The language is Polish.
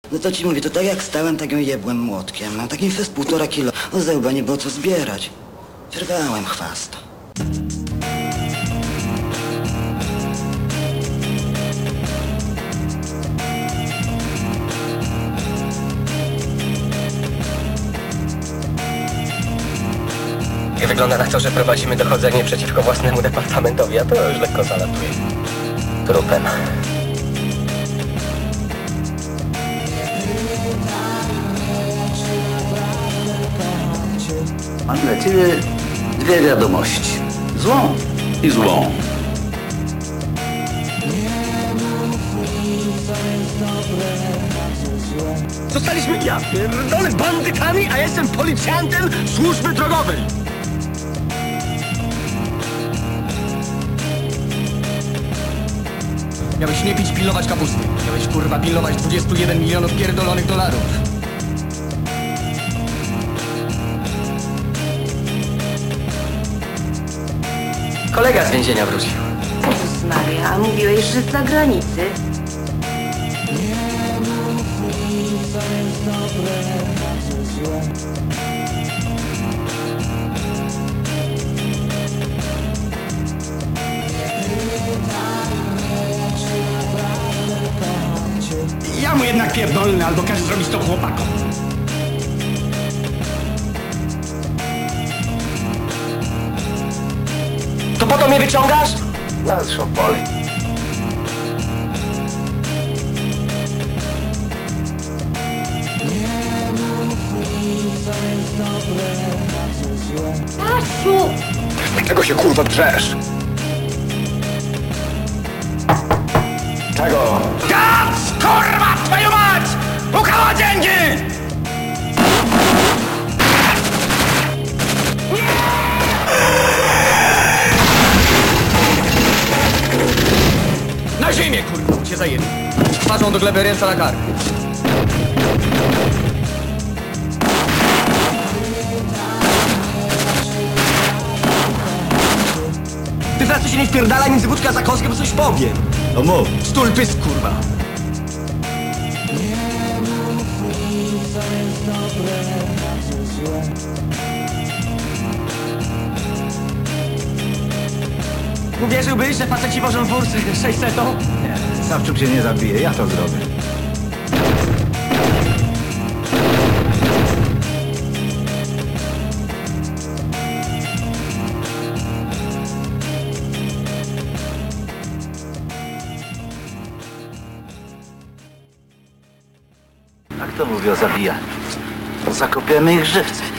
No to ci mówię, to tak jak stałem, tak ją jebłem młotkiem. No taki fest 1,5 kilo. O zełba nie było co zbierać. Czerwałem chwast. I wygląda na to, że prowadzimy dochodzenie przeciwko własnemu departamentowi, a to już lekko zalatuje. Trupem. Mam dla ciebie dwie wiadomości. Złą i złą. Zostaliśmy, ja pierdolę, bandytami, a jestem policjantem służby drogowej. Miałeś nie pić, pilnować kapusty. Miałeś, kurwa, pilnować 21 milionów pierdolonych dolarów. Kolega z więzienia wrócił. Jezus Maria, a mówiłeś, że za granicy. Ja mu jednak pierdolny, albo każe zrobić to chłopakom. To po to mnie wyciągasz? Nas szopoli. Stasiu! Czego się, kurwa, drzesz? Czego? Gaz! Kurwa, twoją mać! Ukała dzięki! Na ziemię, kurwa, cię zajebie. Twarzą do gleby, ręce na kark. Ty teraz się nie wpierdalaj między wódka za kostkę, bo coś powiem. No mów. Stul pysk, kurwa. Uwierzyłbyś, że faceci wożą wóz 600? Nie, Sawczuk się nie zabije, ja to zrobię. A kto mówi o zabijaniu? Zakopiemy ich żywcem.